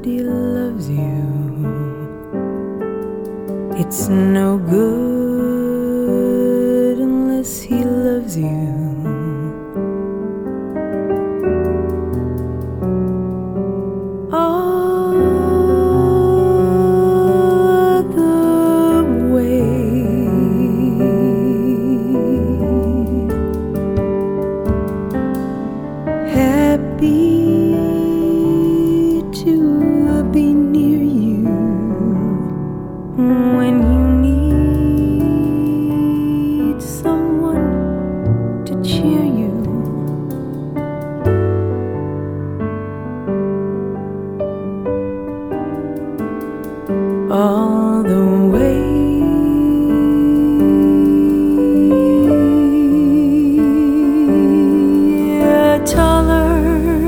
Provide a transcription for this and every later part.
somebody loves you, it's no good unless he loves you. All the way. Happy to be near you when you need someone to cheer you. All the way. Taller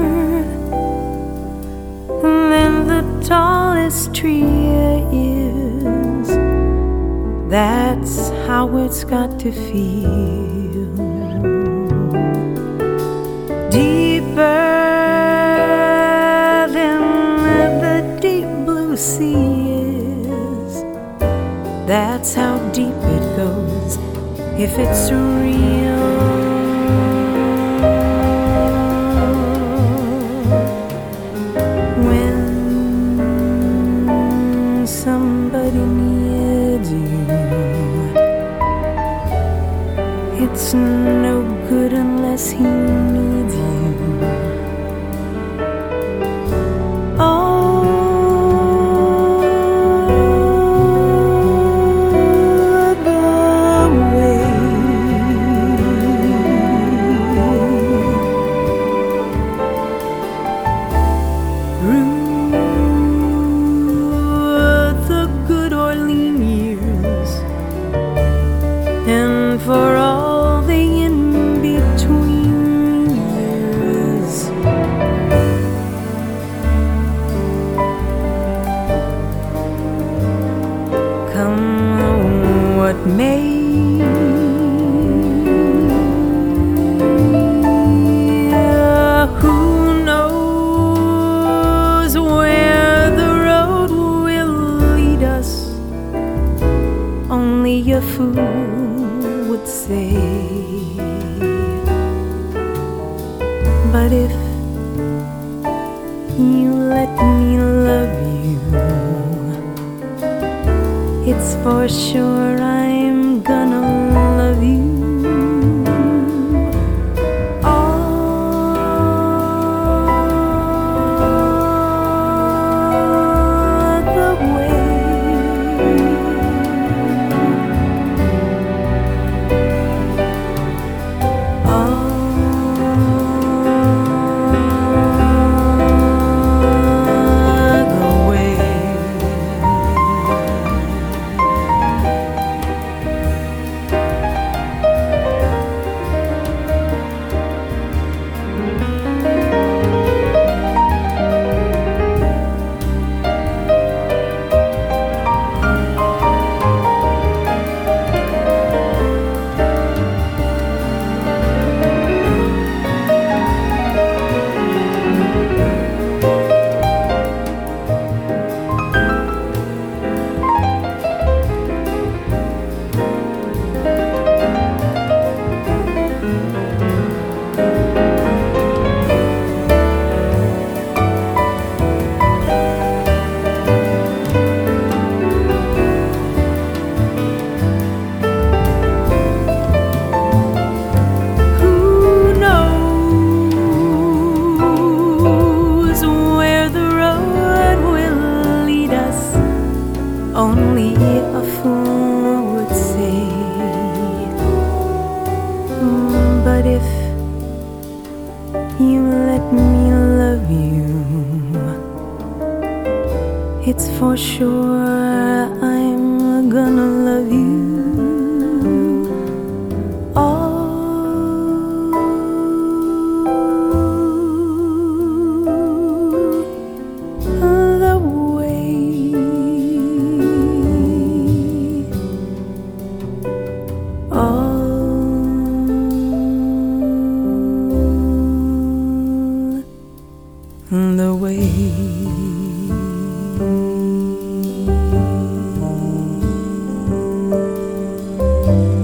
than the tallest tree is, that's how it's got to feel. Deeper than the deep blue sea is, that's how deep it goes if it's real. Somebody needs you, it's no good unless he needs you. All the way. And for all the in-between years, come what may, who knows where the road will lead us? Only a fool would say. But if you let me love you, it's for sure I'm gonna love you. Only a fool would say. But if you let me love you, it's for sure I'm gonna love you. The way. you.